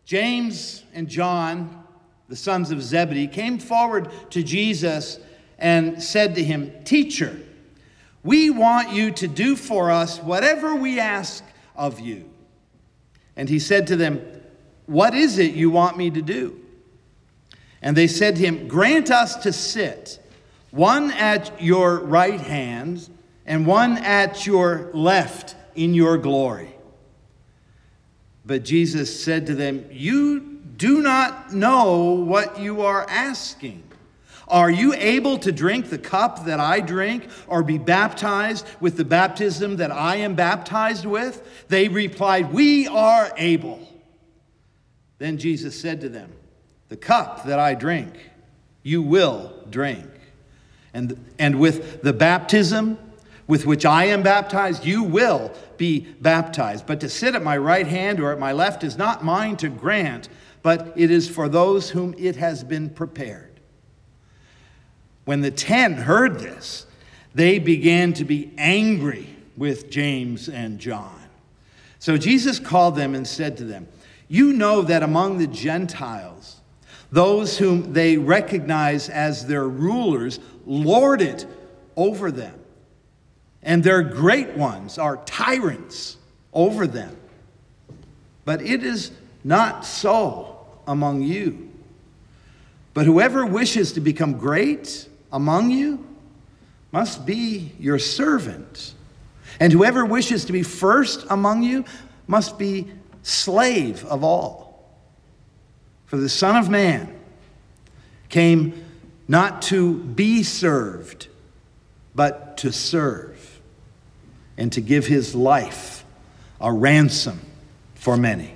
James and John, the sons of Zebedee, came forward to Jesus and said to him, "Teacher, we want you to do for us whatever we ask of you." And he said to them, "What is it you want me to do?" And they said to him, "Grant us to sit, one at your right hand and one at your left in your glory." But Jesus said to them, "You do not know what you are asking. Are you able to drink the cup that I drink, or be baptized with the baptism that I am baptized with?" They replied, "We are able." Then Jesus said to them, "The cup that I drink, you will drink. And with the baptism with which I am baptized, you will be baptized. But to sit at my right hand or at my left is not mine to grant, but it is for those whom it has been prepared." When the 10 heard this, they began to be angry with James and John. So Jesus called them and said to them, "You know that among the Gentiles, those whom they recognize as their rulers lord it over them, and their great ones are tyrants over them. But it is not so among you. But whoever wishes to become great among you must be your servant. And whoever wishes to be first among you must be slave of all. For the Son of Man came not to be served, but to serve, and to give his life a ransom for many."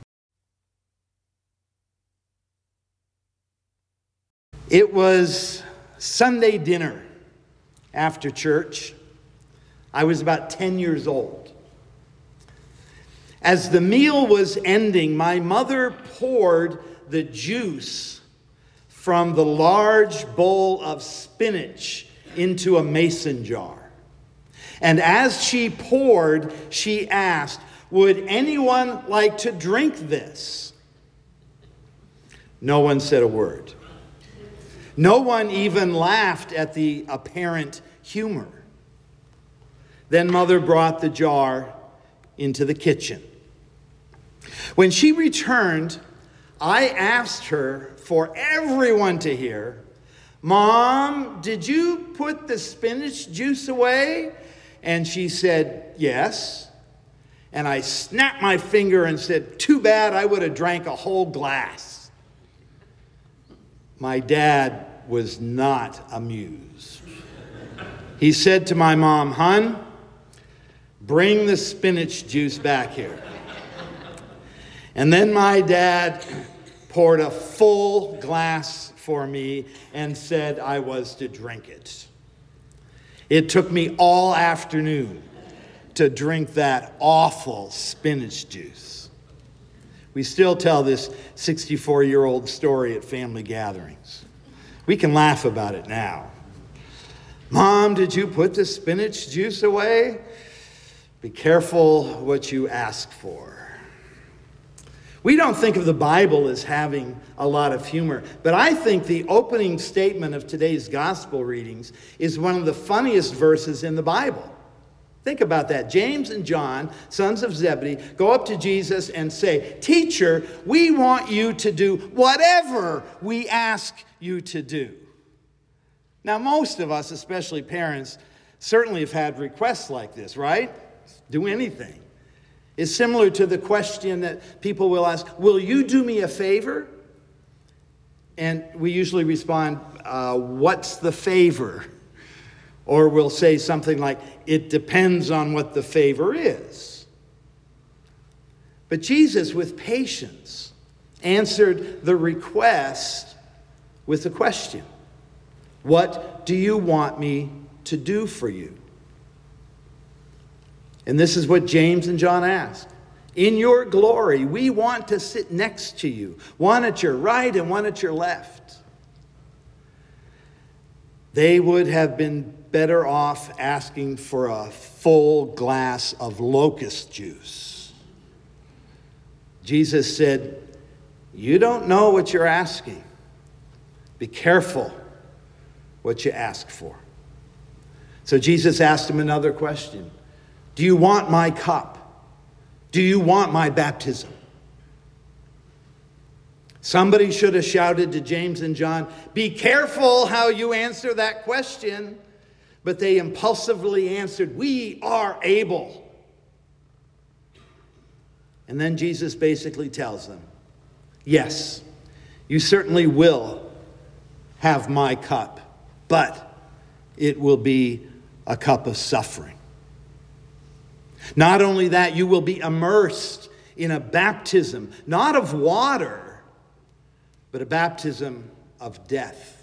It was Sunday dinner after church. I was about 10 years old. As the meal was ending, my mother poured the juice from the large bowl of spinach into a mason jar. And as she poured, she asked, "Would anyone like to drink this?" No one said a word. No one even laughed at the apparent humor. Then Mother brought the jar into the kitchen. When she returned, I asked her for everyone to hear, "Mom, did you put the spinach juice away?" And she said, "Yes." And I snapped my finger and said, "Too bad, I would have drank a whole glass." My dad was not amused. He said to my mom, "Hun, bring the spinach juice back here." And then my dad poured a full glass for me and said I was to drink it. It took me all afternoon to drink that awful spinach juice. We still tell this 64-year-old story at family gatherings. We can laugh about it now. "Mom, did you put the spinach juice away?" Be careful what you ask for. We don't think of the Bible as having a lot of humor, but I think the opening statement of today's gospel readings is one of the funniest verses in the Bible. Think about that. James and John, sons of Zebedee, go up to Jesus and say, "Teacher, we want you to do whatever we ask you to do." Now, most of us, especially parents, certainly have had requests like this, right? Do anything. It's similar to the question that people will ask, "Will you do me a favor?" And we usually respond, "What's the favor?" Or we'll say something like, "It depends on what the favor is." But Jesus, with patience, answered the request with a question. "What do you want me to do for you?" And this is what James and John asked. "In your glory, we want to sit next to you, one at your right and one at your left." They would have been better off asking for a full glass of locust juice. Jesus said, You don't know what you're asking. Be careful what you ask for. So Jesus asked him another question. Do you want my cup? Do you want my baptism? Somebody should have shouted to James and John, be careful how you answer that question. But they impulsively answered, we are able. And then Jesus basically tells them, yes, you certainly will have my cup, but it will be a cup of suffering. Not only that, you will be immersed in a baptism, not of water, but a baptism of death.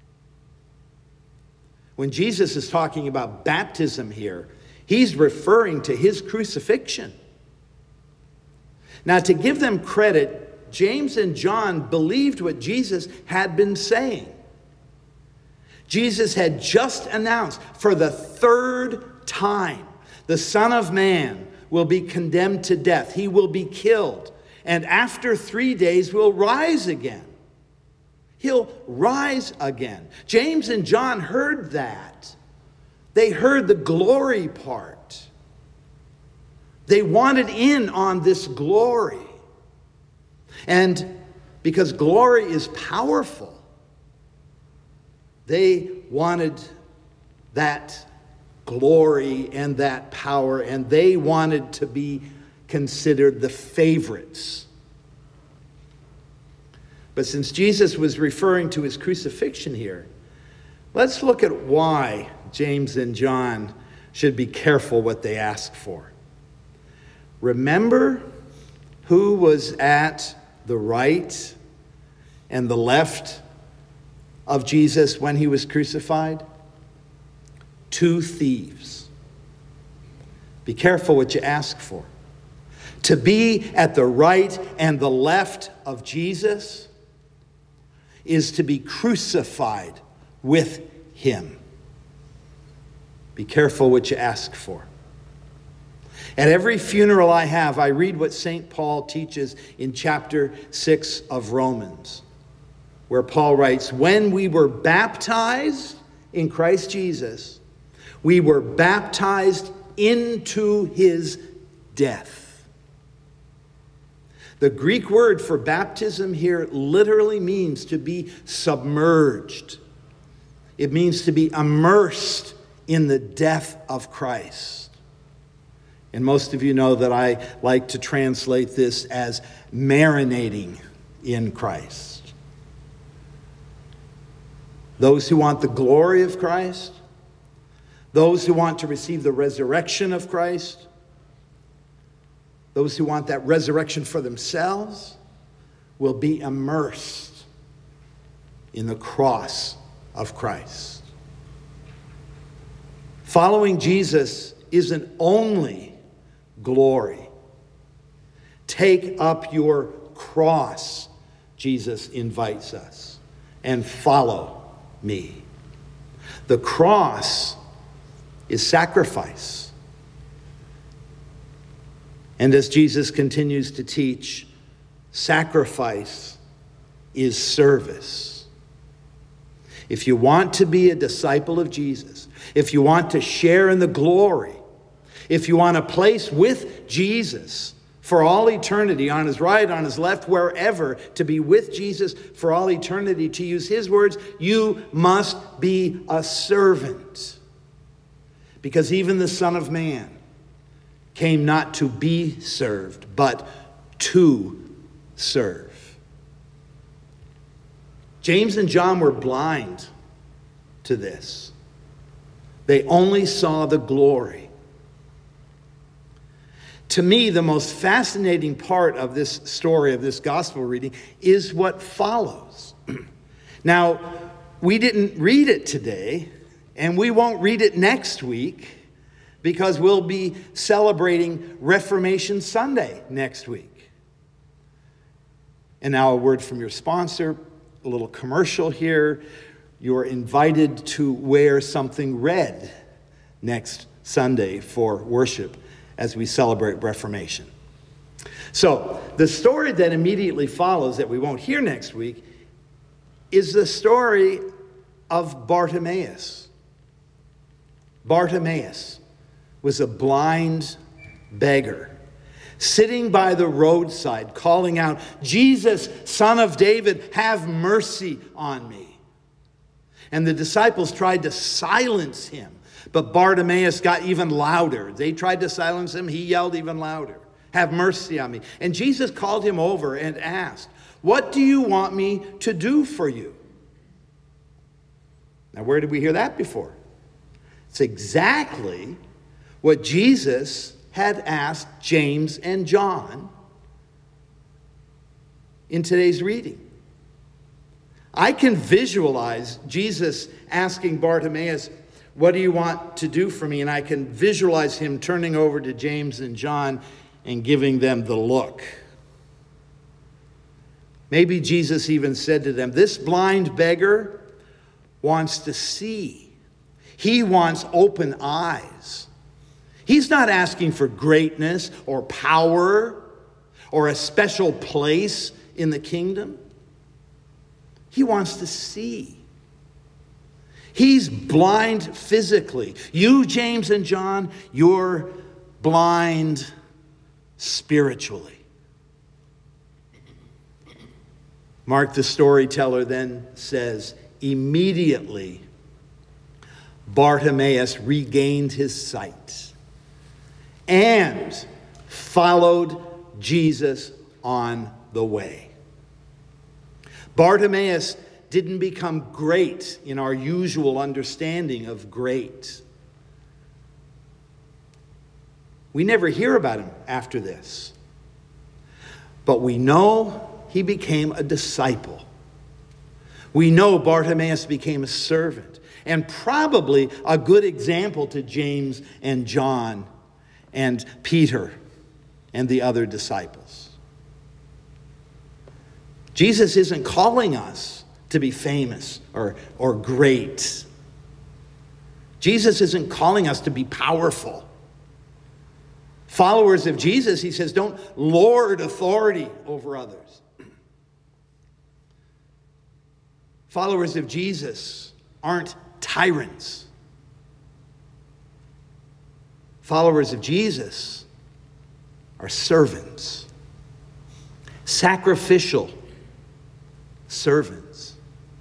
When Jesus is talking about baptism here, he's referring to his crucifixion. Now, to give them credit, James and John believed what Jesus had been saying. Jesus had just announced for the third time, the Son of Man will be condemned to death. He will be killed, and after 3 days will rise again. He'll rise again. James and John heard that. They heard the glory part. They wanted in on this glory. And because glory is powerful, they wanted that glory and that power, and they wanted to be considered the favorites. But since Jesus was referring to his crucifixion here, let's look at why James and John should be careful what they ask for. Remember who was at the right and the left of Jesus when he was crucified? 2 thieves. Be careful what you ask for. To be at the right and the left of Jesus is to be crucified with him. Be careful what you ask for. At every funeral I have, I read what St. Paul teaches in chapter 6 of Romans, where Paul writes, when we were baptized in Christ Jesus, we were baptized into his death. The Greek word for baptism here literally means to be submerged. It means to be immersed in the death of Christ. And most of you know that I like to translate this as marinating in Christ. Those who want the glory of Christ, those who want to receive the resurrection of Christ, those who want that resurrection for themselves will be immersed in the cross of Christ. Following Jesus isn't only glory. Take up your cross, Jesus invites us, and follow me. The cross is sacrifice. And as Jesus continues to teach, sacrifice is service. If you want to be a disciple of Jesus, if you want to share in the glory, if you want a place with Jesus for all eternity, on his right, on his left, wherever, to be with Jesus for all eternity, to use his words, you must be a servant. Because even the Son of Man came not to be served, but to serve. James and John were blind to this. They only saw the glory. To me, the most fascinating part of this story, of this gospel reading, is what follows. Now, we didn't read it today, and we won't read it next week, because we'll be celebrating Reformation Sunday next week. And now a word from your sponsor, a little commercial here. You're invited to wear something red next Sunday for worship as we celebrate Reformation. So the story that immediately follows, that we won't hear next week, is the story of Bartimaeus. Bartimaeus was a blind beggar sitting by the roadside calling out, "Jesus, Son of David, have mercy on me." And the disciples tried to silence him, but Bartimaeus got even louder. They tried to silence him. He yelled even louder, "Have mercy on me." And Jesus called him over and asked, "What do you want me to do for you?" Now, where did we hear that before? It's exactly what Jesus had asked James and John in today's reading. I can visualize Jesus asking Bartimaeus, "What do you want to do for me?" And I can visualize him turning over to James and John and giving them the look. Maybe Jesus even said to them, "This blind beggar wants to see. He wants open eyes. He's not asking for greatness or power or a special place in the kingdom. He wants to see. He's blind physically. You, James and John, you're blind spiritually." Mark the storyteller then says, immediately Bartimaeus regained his sight and followed Jesus on the way. Bartimaeus didn't become great in our usual understanding of great. We never hear about him after this. But we know he became a disciple. We know Bartimaeus became a servant, and probably a good example to James and John and Peter and the other disciples. Jesus isn't calling us to be famous or great. Jesus isn't calling us to be powerful. Followers of Jesus, he says, don't lord authority over others. Followers of Jesus aren't tyrants. Followers of Jesus are servants, sacrificial servants.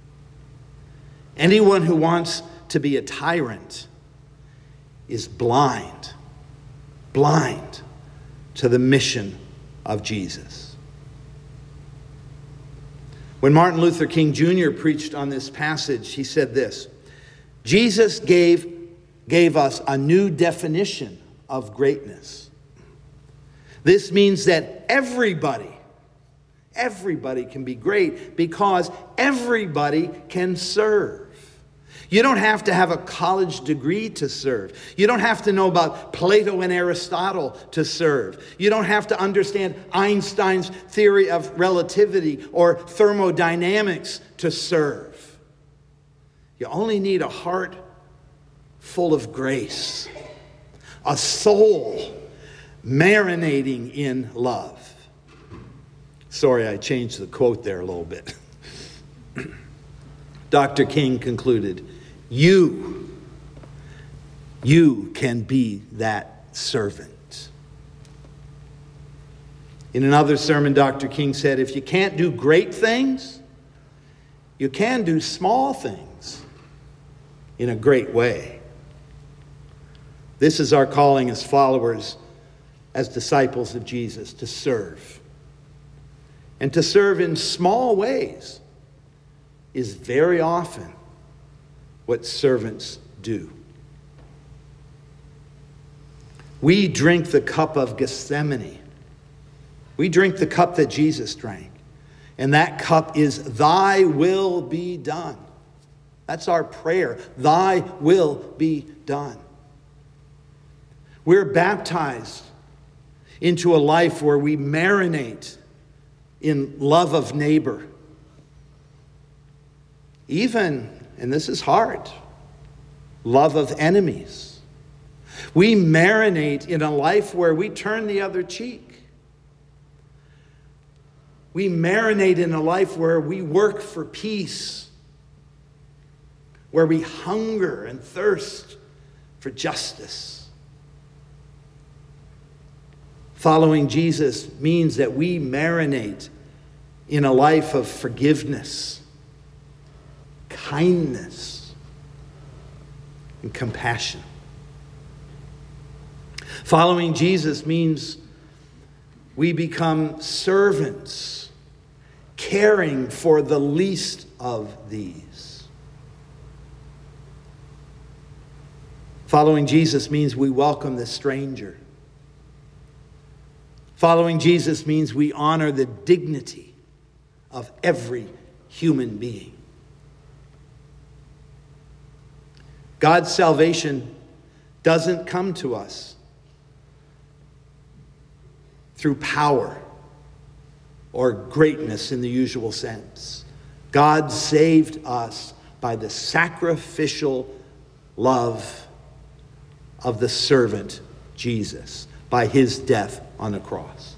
Anyone who wants to be a tyrant is blind to the mission of Jesus. When Martin Luther King Jr. preached on this passage, he said this: Jesus gave us a new definition of greatness. This means that everybody can be great because everybody can serve. You don't have to have a college degree to serve. You don't have to know about Plato and Aristotle to serve. You don't have to understand Einstein's theory of relativity or thermodynamics to serve. You only need a heart full of grace, a soul marinating in love. Sorry, I changed the quote there a little bit. Dr. King concluded, you can be that servant. In another sermon, Dr. King said, if you can't do great things, you can do small things in a great way. This is our calling as followers, as disciples of Jesus, to serve. And to serve in small ways is very often what servants do. We drink the cup of Gethsemane. We drink the cup that Jesus drank. And that cup is, thy will be done. That's our prayer. Thy will be done. We're baptized into a life where we marinate in love of neighbor. Even, and this is hard, love of enemies. We marinate in a life where we turn the other cheek. We marinate in a life where we work for peace, where we hunger and thirst for justice. Following Jesus means that we marinate in a life of forgiveness, kindness, and compassion. Following Jesus means we become servants, caring for the least of these. Following Jesus means we welcome the stranger. Following Jesus means we honor the dignity of every human being. God's salvation doesn't come to us through power or greatness in the usual sense. God saved us by the sacrificial love of the servant Jesus, by his death on the cross.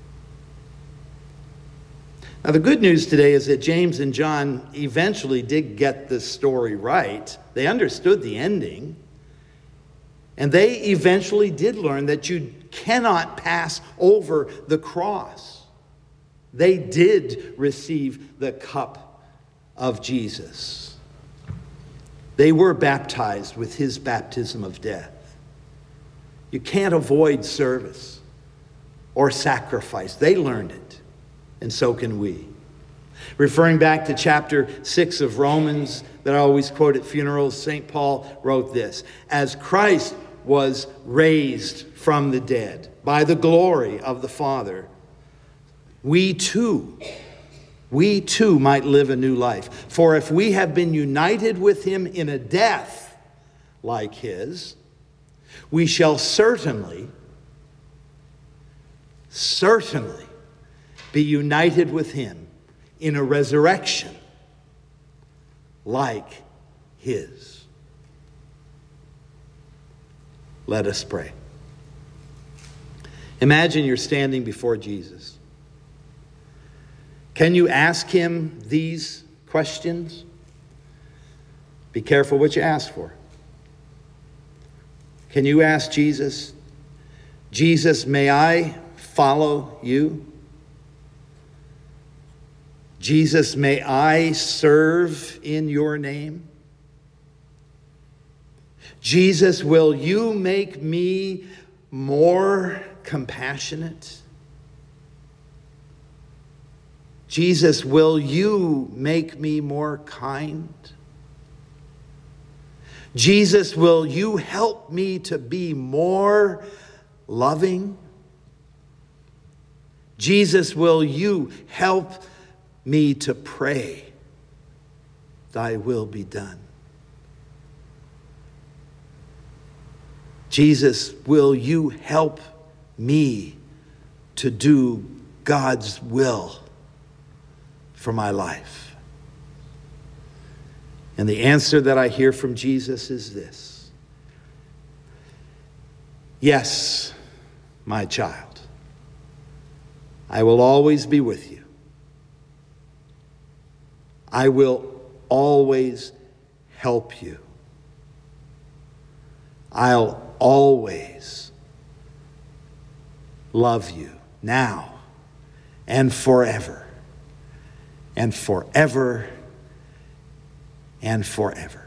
Now, the good news today is that James and John eventually did get this story right. They understood the ending. And they eventually did learn that you cannot pass over the cross. They did receive the cup of Jesus. They were baptized with his baptism of death. You can't avoid service or sacrifice. They learned it, and so can we. Referring back to chapter 6 of Romans that I always quote at funerals, St. Paul wrote this: as Christ was raised from the dead by the glory of the Father, we too might live a new life. For if we have been united with him in a death like his, we shall certainly be united with him in a resurrection like his. Let us pray. Imagine you're standing before Jesus. Can you ask him these questions? Be careful what you ask for. Can you ask Jesus, Jesus, may I follow you? Jesus, may I serve in your name? Jesus, will you make me more compassionate? Jesus, will you make me more kind? Jesus, will you help me to be more loving? Jesus, will you help me to pray, thy will be done? Jesus, will you help me to do God's will for my life? And the answer that I hear from Jesus is this: yes, my child, I will always be with you. I will always help you. I'll always love you now and forever and forever and forever.